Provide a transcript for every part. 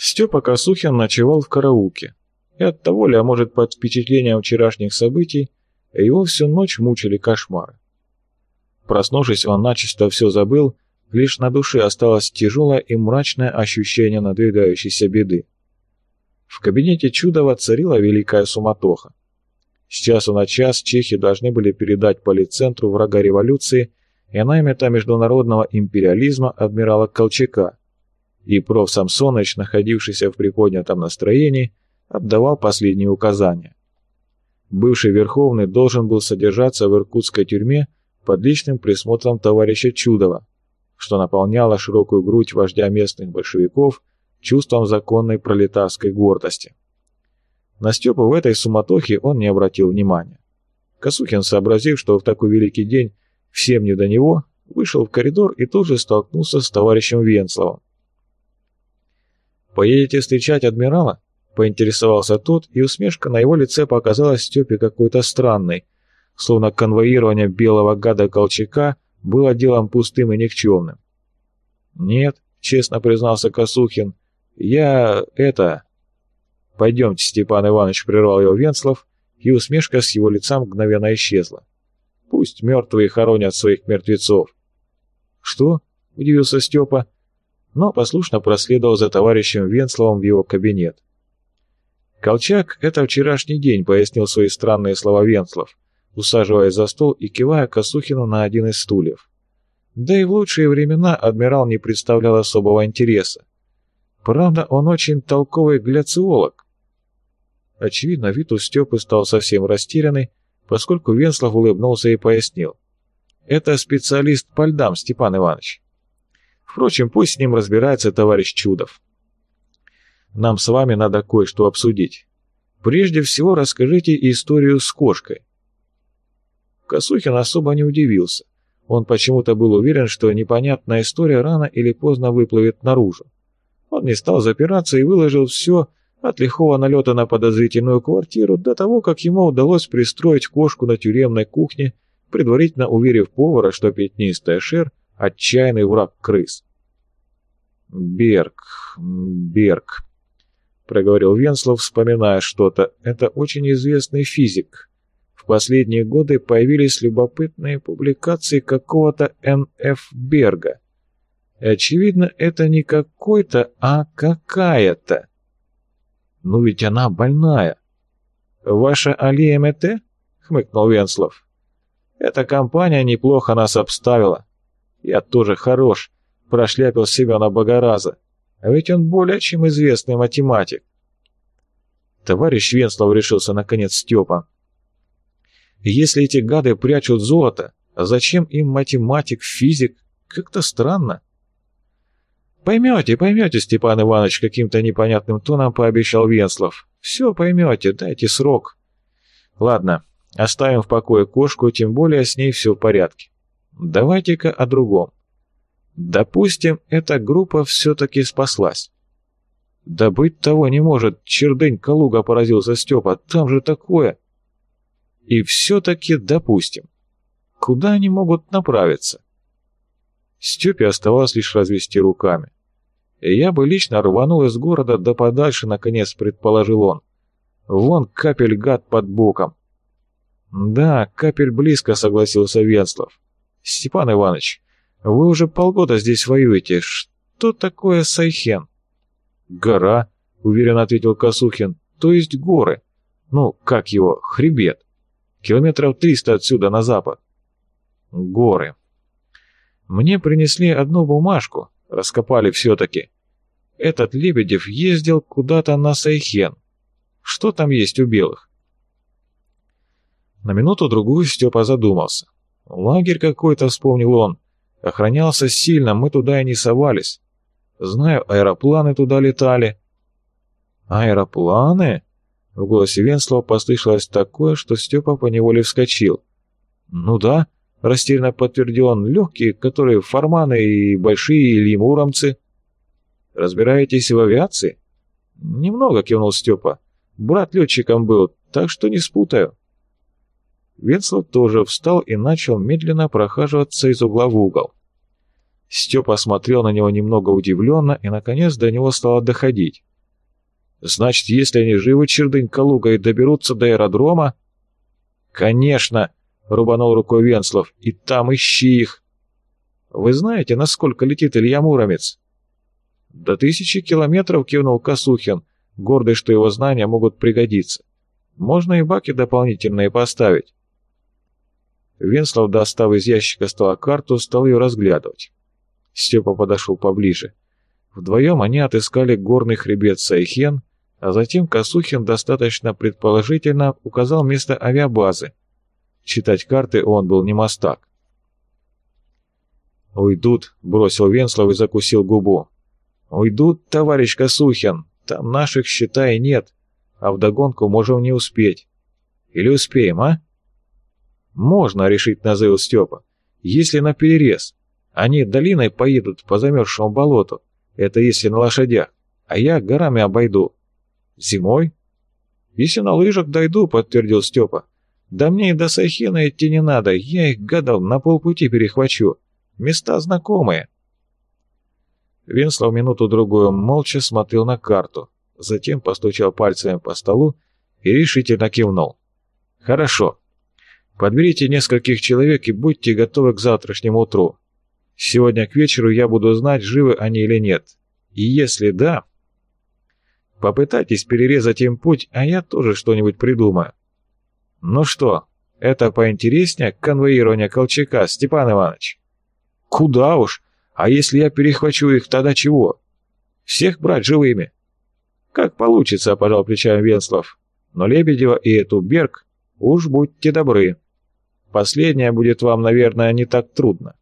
Степа Косухин ночевал в караулке, и оттого ли, а может под впечатлением вчерашних событий, его всю ночь мучили кошмары. Проснувшись, он начисто все забыл, лишь на душе осталось тяжелое и мрачное ощущение надвигающейся беды. В кабинете Чудова царила великая суматоха. С часу на час чехи должны были передать полицентру врага революции и наймета международного империализма адмирала Колчака, и проф. Самсоныч, находившийся в приподнятом настроении, отдавал последние указания. Бывший Верховный должен был содержаться в иркутской тюрьме под личным присмотром товарища Чудова, что наполняло широкую грудь вождя местных большевиков чувством законной пролетарской гордости. На Степу в этой суматохе он не обратил внимания. Косухин, сообразив, что в такой великий день всем не до него, вышел в коридор и тут же столкнулся с товарищем Венцловым. «Поедете встречать адмирала?» — поинтересовался тот, и усмешка на его лице показалась Степе какой-то странной, словно конвоирование белого гада Колчака было делом пустым и никчемным. «Нет», — честно признался Косухин, — «я... «Пойдемте, Степан Иванович», — прервал его Венцлов, и усмешка с его лица мгновенно исчезла. «Пусть мертвые хоронят своих мертвецов». «Что?» — удивился Степа, но послушно проследовал за товарищем Венцловым в его кабинет. «Колчак — это вчерашний день», — пояснил свои странные слова Венцлов, усаживаясь за стол и кивая Косухину на один из стульев. Да и в лучшие времена адмирал не представлял особого интереса. Правда, он очень толковый гляциолог. Очевидно, вид у Степы стал совсем растерянный, поскольку Венцлов улыбнулся и пояснил. «Это специалист по льдам, Степан Иванович. Впрочем, пусть с ним разбирается товарищ Чудов. Нам с вами надо кое-что обсудить. Прежде всего расскажите историю с кошкой». Косухин особо не удивился. Он почему-то был уверен, что непонятная история рано или поздно выплывет наружу. Он не стал запираться и выложил все, от лихого налета на подозрительную квартиру до того, как ему удалось пристроить кошку на тюремной кухне, предварительно уверив повара, что пятнистая шер – отчаянный враг крыс. «Берг», – проговорил Венцлов, вспоминая что-то. «Это очень известный физик. В последние годы появились любопытные публикации какого-то Н.Ф. Берга. Очевидно, это не какой-то, а какая-то. Ну ведь она больная». «Ваша Алия Мете?» — хмыкнул Венцлов. «Эта компания неплохо нас обставила. Я тоже хорош, прошляпил себя на богораза. А ведь он более чем известный математик». «Товарищ Венцлов», — решился наконец Степа. «Если эти гады прячут золото, зачем им математик, физик? Как-то странно». «Поймете, Степан Иванович», — каким-то непонятным тоном пообещал Венцлов. «Все поймете, дайте срок». «Ладно, оставим в покое кошку, тем более с ней все в порядке. Давайте-ка о другом. Допустим, эта группа все-таки спаслась». «Да быть того не может, чердынь Калуга», — поразился Степа, — «там же такое». «И все-таки допустим. Куда они могут направиться?» Степе оставалось лишь развести руками. «Я бы лично рванул из города да подальше», — наконец предположил он. «Вон капель гад под боком». «Да, капель близко», — согласился Венцлов. «Степан Иванович, вы уже полгода здесь воюете. Что такое Сайхен?» «Гора», — уверенно ответил Косухин. «То есть горы. Ну, как его, хребет. Километров 300 отсюда на запад». «Горы. Мне принесли одну бумажку, раскопали все-таки. Этот Лебедев ездил куда-то на Сайхен. Что там есть у белых?» На минуту-другую Степа задумался. «Лагерь какой-то», — вспомнил он. «Охранялся сильно, мы туда и не совались. Знаю, аэропланы туда летали». «Аэропланы?» В голосе Венцлова послышалось такое, что Степа поневоле вскочил. «Ну да», — растерянно подтвердил он, — «легкие, которые фарманы и большие или муромцы». «Разбираетесь в авиации?» «Немного», — кивнул Степа. «Брат летчиком был, так что не спутаю». Венцлов тоже встал и начал медленно прохаживаться из угла в угол. Степа смотрел на него немного удивленно, и, наконец, до него стало доходить. Значит, если они живы, чердынь Калуга, и доберутся до аэродрома... Конечно, рубанул рукой Венслов, и там ищи их. Вы знаете, насколько летит Илья Муромец? До 1000 километров, кивнул Косухин, гордый, что его знания могут пригодиться. Можно и баки дополнительные поставить. Венслов, достав из ящика стола карту, стал ее разглядывать. Степа подошел поближе. Вдвоем они отыскали горный хребет Сайхен, а затем Косухин достаточно предположительно указал место авиабазы. Читать карты он был не мастак. «Уйдут», — бросил Венслов и закусил губу. «Уйдут, товарищ Косухин, там наших, считай, нет, а вдогонку можем не успеть. Или успеем, а?» «Можно», — решительно заявил Степа, — «если наперерез. Они долиной поедут по замерзшему болоту, это если на лошадях, а я горами обойду». «Зимой?» «Если на лыжах дойду», — подтвердил Степа. «Да мне и до Сайхена идти не надо, я их, гадов, на полпути перехвачу. Места знакомые». Венслов минуту-другую молча смотрел на карту, затем постучал пальцами по столу и решительно кивнул. «Хорошо. Подберите нескольких человек и будьте готовы к завтрашнему утру. Сегодня к вечеру я буду знать, живы они или нет. И если да, попытайтесь перерезать им путь, а я тоже что-нибудь придумаю. Ну что, это поинтереснее конвоирование Колчака, Степан Иванович?» «Куда уж! А если я перехвачу их, тогда чего? Всех брать живыми?» «Как получится», — пожал плечами Венслов. «Но Лебедева и эту Берг уж будьте добры. Последнее будет вам, наверное, не так трудно».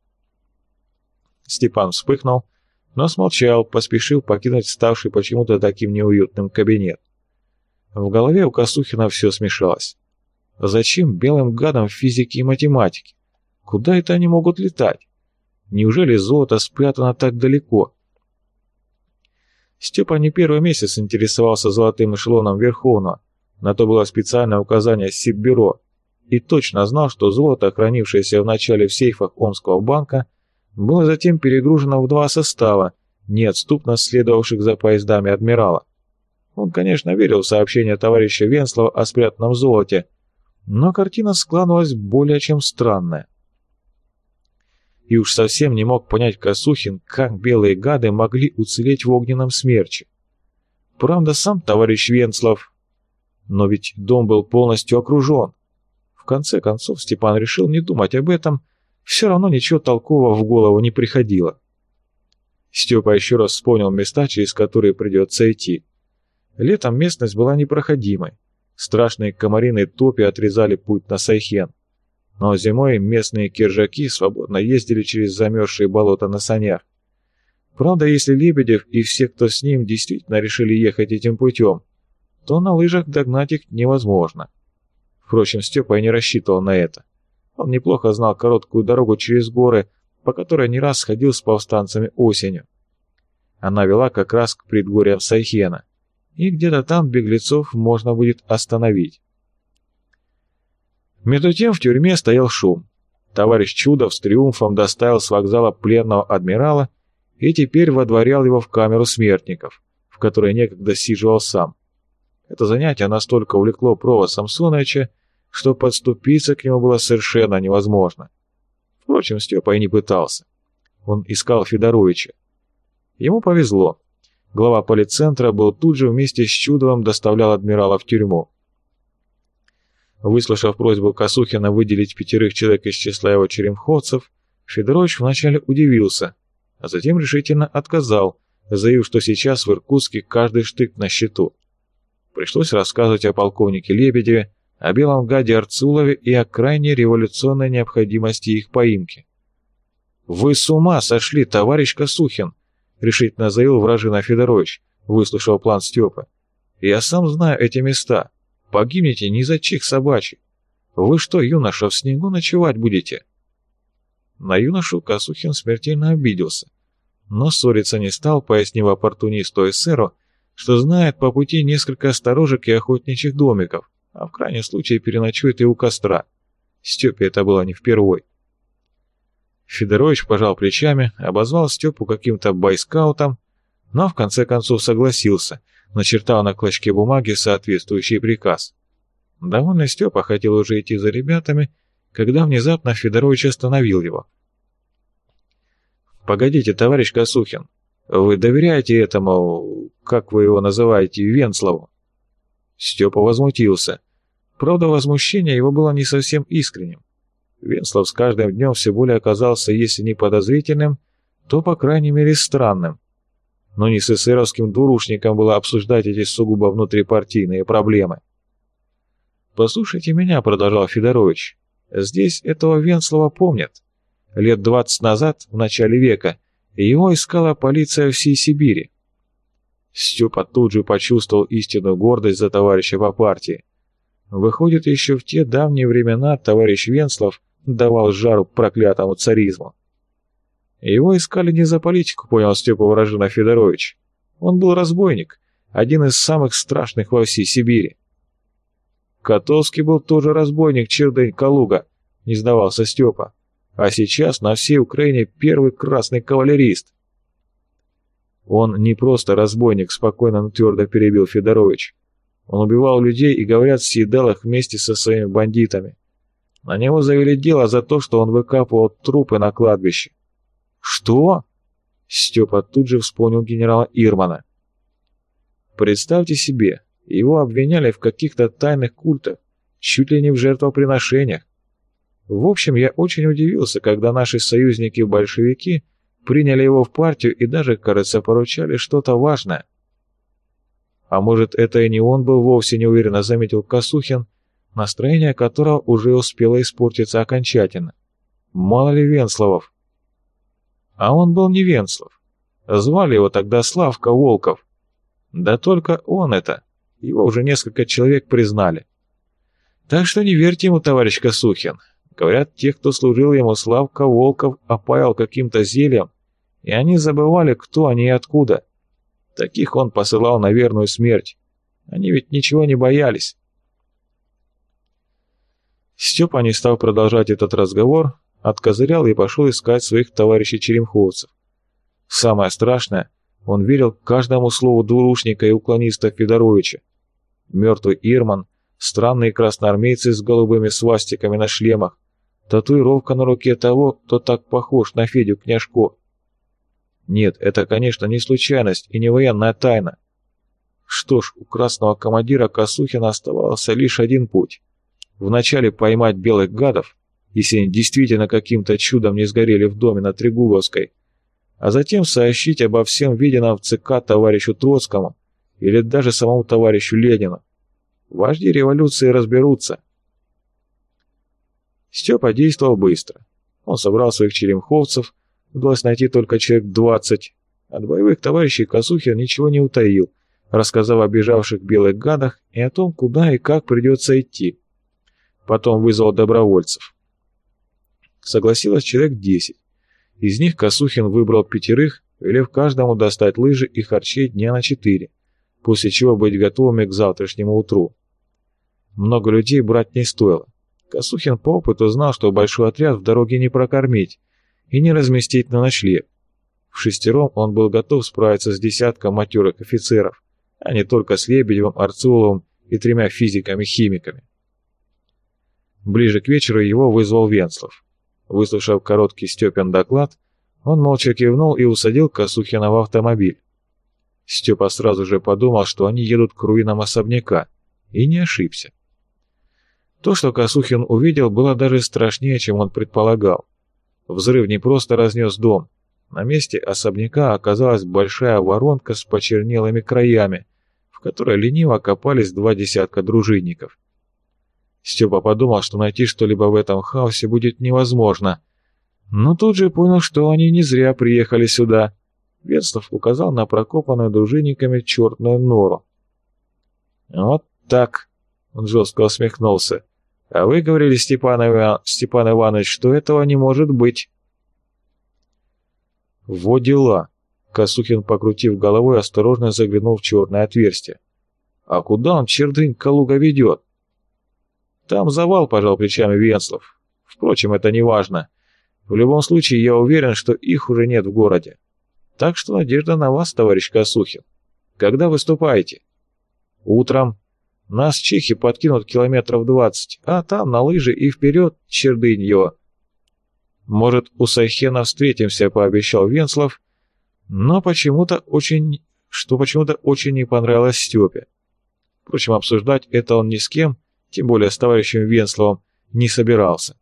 Степан вспыхнул, но смолчал, поспешил покинуть ставший почему-то таким неуютным кабинет. В голове у Косухина все смешалось. Зачем белым гадам физики и математики? Куда это они могут летать? Неужели золото спрятано так далеко? Степа не первый месяц интересовался золотым эшелоном Верховного, на то было специальное указание Сиббюро, и точно знал, что золото, хранившееся вначале в сейфах Омского банка, было затем перегружено в 2 состава, неотступно следовавших за поездами адмирала. Он, конечно, верил в сообщение товарища Венслова о спрятанном золоте, но картина складывалась более чем странная. И уж совсем не мог понять Косухин, как белые гады могли уцелеть в огненном смерче. Правда, сам товарищ Венслов... Но ведь дом был полностью окружен. В конце концов Степан решил не думать об этом, все равно ничего толкового в голову не приходило. Степа еще раз вспомнил места, через которые придется идти. Летом местность была непроходимой. Страшные комариные топи отрезали путь на Сайхен. Но зимой местные киржаки свободно ездили через замерзшие болота на санях. Правда, если Лебедев и все, кто с ним, действительно решили ехать этим путем, то на лыжах догнать их невозможно. Впрочем, Степа и не рассчитывал на это. Он неплохо знал короткую дорогу через горы, по которой не раз ходил с повстанцами осенью. Она вела как раз к предгорьям Сайхена, и где-то там беглецов можно будет остановить. Между тем в тюрьме стоял шум. Товарищ Чудов с триумфом доставил с вокзала пленного адмирала и теперь водворял его в камеру смертников, в которой некогда сиживал сам. Это занятие настолько увлекло Прова Самсоновича, что подступиться к нему было совершенно невозможно. Впрочем, Степа и не пытался. Он искал Федоровича. Ему повезло. Глава полицентра был тут же вместе с Чудовым доставлял адмирала в тюрьму. Выслушав просьбу Косухина выделить 5 человек из числа его черемховцев, Федорович вначале удивился, а затем решительно отказал, заявив, что сейчас в Иркутске каждый штык на счету. Пришлось рассказывать о полковнике Лебедеве, о белом гаде Арцулове и о крайней революционной необходимости их поимки. «Вы с ума сошли, товарищ Косухин!» — решительно заявил вражина Федорович, выслушав план Степы. «Я сам знаю эти места. Погибнете ни за чих собачьих. Вы что, юноша, в снегу ночевать будете?» На юношу Косухин смертельно обиделся, но ссориться не стал, пояснив оппортунисту эсеру, что знает по пути несколько сторожек и охотничьих домиков, а в крайнем случае переночует и у костра. Степе это было не впервой. Федорович пожал плечами, обозвал Степу каким-то бойскаутом, но в конце концов согласился, начертал на клочке бумаги соответствующий приказ. Довольный Степа хотел уже идти за ребятами, когда внезапно Федорович остановил его. «Погодите, товарищ Косухин, вы доверяете этому, как вы его называете, Венслову?» Степа возмутился. Правда, возмущение его было не совсем искренним. Венслов с каждым днем все более оказался, если не подозрительным, то, по крайней мере, странным. Но не с эсеровским двурушником было обсуждать эти сугубо внутрипартийные проблемы. «Послушайте меня», — продолжал Федорович, — «здесь этого Венслова помнят. Лет 20 назад, в начале века, его искала полиция всей Сибири». Степа тут же почувствовал истинную гордость за товарища по партии. Выходит, еще в те давние времена товарищ Венслов давал жару проклятому царизму. Его искали не за политику, понял Степа Вражина Федорович. Он был разбойник, один из самых страшных во всей Сибири. Котовский был тоже разбойник, Чердынь Калуга, не сдавался Степа. А сейчас на всей Украине первый красный кавалерист. Он не просто разбойник, спокойно, но твердо перебил Федорович. Он убивал людей и, говорят, съедал их вместе со своими бандитами. На него завели дело за то, что он выкапывал трупы на кладбище. «Что?» Степа тут же вспомнил генерала Ирмана. Представьте себе, его обвиняли в каких-то тайных культах, чуть ли не в жертвоприношениях. В общем, я очень удивился, когда наши союзники-большевики приняли его в партию и даже, кажется, поручали что-то важное. А может, это и не он был вовсе, неуверенно заметил Косухин, настроение которого уже успело испортиться окончательно. Мало ли Венсловов. А он был не Венслов. Звали его тогда Славка Волков. Да только он это. Его уже несколько человек признали. Так что не верьте ему, товарищ Косухин. Говорят, те, кто служил ему, Славка Волков опаял каким-то зельем, и они забывали, кто они и откуда. Таких он посылал на верную смерть. Они ведь ничего не боялись. Степа не стал продолжать этот разговор, откозырял и пошел искать своих товарищей-черемховцев. Самое страшное, он верил каждому слову двурушника и уклониста Федоровича. Мертвый Ирман, странные красноармейцы с голубыми свастиками на шлемах, татуировка на руке того, кто так похож на Федю Княжко. Нет, это, конечно, не случайность и не военная тайна. Что ж, у красного командира Косухина оставался лишь один путь. Вначале поймать белых гадов, если они действительно каким-то чудом не сгорели в доме на Трегубовской, а затем сообщить обо всем виденном в ЦК товарищу Троцкому или даже самому товарищу Ленину. Вожди революции разберутся. Степа действовал быстро. Он собрал своих черемховцев, удалось найти только человек 20. От боевых товарищей Косухин ничего не утаил, рассказав о бежавших белых гадах и о том, куда и как придется идти. Потом вызвал добровольцев. Согласилось человек 10. Из них Косухин выбрал 5, велев каждому достать лыжи и харчей дня на 4, после чего быть готовыми к завтрашнему утру. Много людей брать не стоило. Косухин по опыту знал, что большой отряд в дороге не прокормить и не разместить на ночлег. Вшестером он был готов справиться с десятком матерых офицеров, а не только с Лебедевым, Арцуловым и 3 физиками-химиками. Ближе к вечеру его вызвал Венслов. Выслушав короткий Степин доклад, он молча кивнул и усадил Косухина в автомобиль. Степа сразу же подумал, что они едут к руинам особняка, и не ошибся. То, что Косухин увидел, было даже страшнее, чем он предполагал. Взрыв не просто разнес дом. На месте особняка оказалась большая воронка с почернелыми краями, в которой лениво копались 2 десятка дружинников. Степа подумал, что найти что-либо в этом хаосе будет невозможно, но тут же понял, что они не зря приехали сюда. Венслов указал на прокопанную дружинниками черную нору. «Вот так», — он жестко усмехнулся. «А вы говорили, Степан Иванович, что этого не может быть». «Во дела», — Косухин, покрутив головой, осторожно заглянул в черное отверстие. «А куда он, Чердынь Калуга, ведет?» «Там завал», — пожал плечами Венслов. «Впрочем, это не важно. В любом случае, я уверен, что их уже нет в городе. Так что надежда на вас, товарищ Косухин. Когда выступаете?» «Утром. Нас чехи подкинут километров 20, а там на лыжи и вперед, чердынь его». «Может, у Сайхена встретимся», — пообещал Венслов, но почему-то очень не понравилось Степе. Впрочем, обсуждать это он ни с кем, тем более с товарищем Венсловым, не собирался.